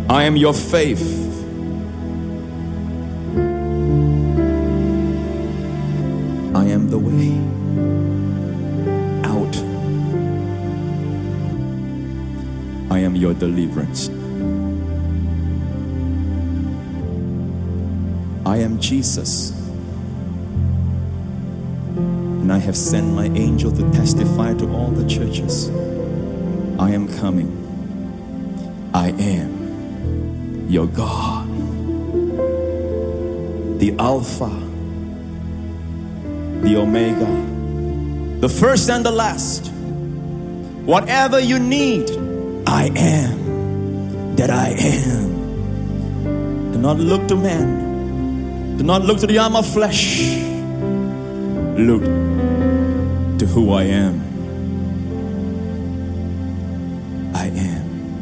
I am your faith. I am the way out. I am your deliverance. I am Jesus, and I have sent my angel to testify to all the churches. I am coming. I am your God, the Alpha, the Omega, the first and the last. Whatever you need, I am that I am. Do not look to man. Do not look to the arm of flesh. Look to who I am.